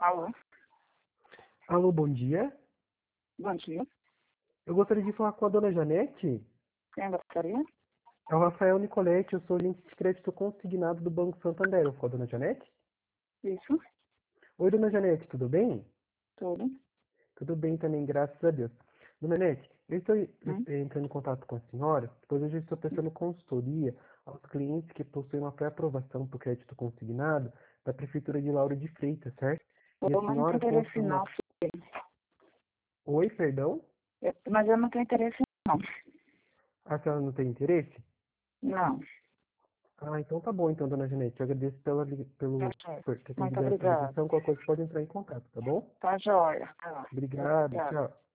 Alô, Alô, bom dia. bom dia. Eu gostaria de falar com a dona Janete. Quem gostaria? É o Rafael Nicoletti, eu sou gerente de crédito consignado do Banco Santander. Eu falo com a dona Janete? Isso, Oi, dona Janete, tudo bem? tudo. Tudo bem também, graças a Deus. Dona Janete, eu estou Hum? entrando em contato com a senhora, pois hoje eu estou prestando consultoria aos clientes que possuem uma pré-aprovação para o crédito consignado da Prefeitura de Lauro de Freitas, certo? E Eu a não tenho senhora interesse possui não, uma... Oi, perdão? mas eu não tenho interesse não. A senhora não tem interesse? Não, Ah, então tá bom, então, dona Janete. Eu agradeço tá certo. por ter Muito atendido essa obrigada. ligação. Qualquer coisa pode entrar em contato, tá bom? Tá joia. Tá. Obrigado, Obrigada. tchau.